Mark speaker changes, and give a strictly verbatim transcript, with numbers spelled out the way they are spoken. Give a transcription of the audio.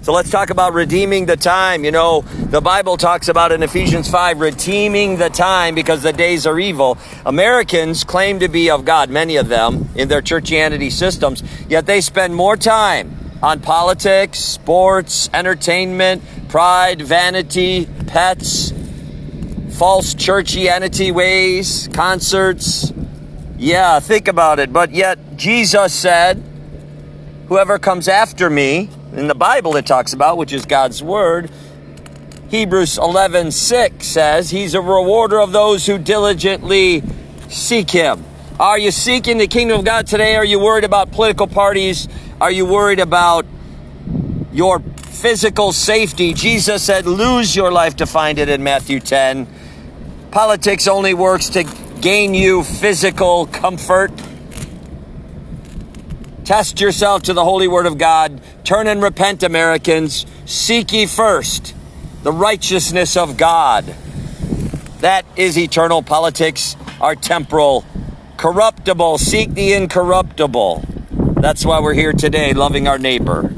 Speaker 1: So let's talk about redeeming the time. You know, the Bible talks about in Ephesians five, redeeming the time because the days are evil. Americans claim to be of God, many of them, in their churchianity systems, yet they spend more time on politics, sports, entertainment, pride, vanity, pets, false churchianity ways, concerts. Yeah, think about it. But yet Jesus said, whoever comes after me, in the Bible it talks about, which is God's word, Hebrews eleven six says, he's a rewarder of those who diligently seek him. Are you seeking the kingdom of God today? Are you worried about political parties? Are you worried about your physical safety? Jesus said, lose your life to find it in Matthew ten. Politics only works to gain you physical comfort. Test yourself to the holy word of God. Turn and repent, Americans. Seek ye first the righteousness of God. That is eternal. Politics are temporal. Corruptible. Seek the incorruptible. That's why we're here today, loving our neighbor.